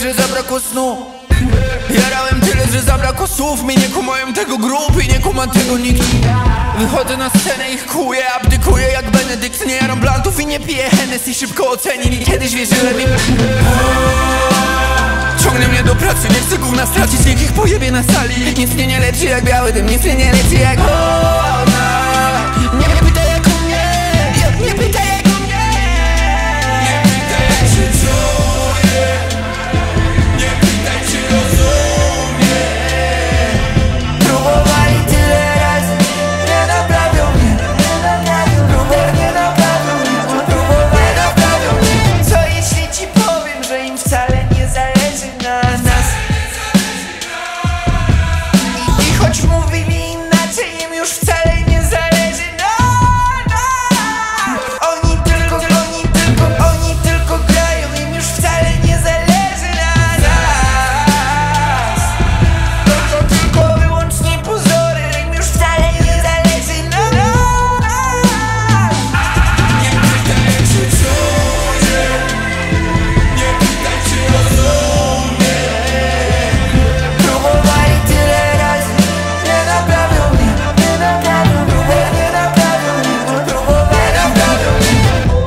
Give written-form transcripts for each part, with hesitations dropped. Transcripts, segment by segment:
że zabrakło snu. Jarałem tyle, że zabrakło słów. Mi nie kumają tego grup i nie kuma tego nikt. Wychodzę na scenę, ich kuję, abdykuję jak Benedykt. Nie jaram blantów i nie piję Hennessy. Szybko ocenili, kiedyś wierzyłem im. Ciągnie mnie do pracy, nie chcę gówna stracić. Niech ich pojebie na sali. Nic mnie nie leczy jak biały dym, nic mnie nie leczy jak nie pytaj jak o mnie, nie pytaj jak o mnie. Nie pytaj jak się czuję, nie pytaj czy rozumiem. Próbowali tyle razy, nie naprawią mnie. Próbowali nie naprawią mnie, próbowali nie naprawią mnie. Co jeśli ci powiem, że im wcale nie zależy na nas? I choć mówili inaczej, im już wcale nie zależy na nas. Oni tylko grają, im już wcale nie zależy na nas. To tylko wyłącznie pozory, im już wcale nie zależy na nas. Nie pytaj jak się czuję, nie pytaj czy rozumiem. Próbowali tyle razy, nie naprawią mnie, nie naprawią mnie, nie naprawią mnie, próbowali nie naprawią mnie.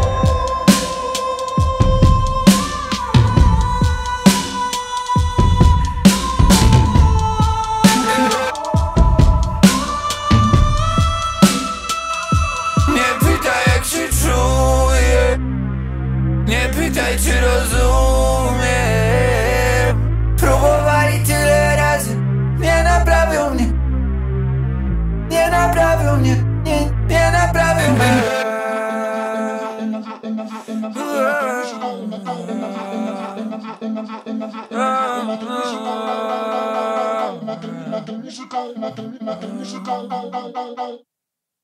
Nie pytaj jak się czuję, nie pytaj czy rozumiem. Próbowali tyle razy, nie naprawią mnie, nie naprawią mnie, nie naprawią mnie. Musical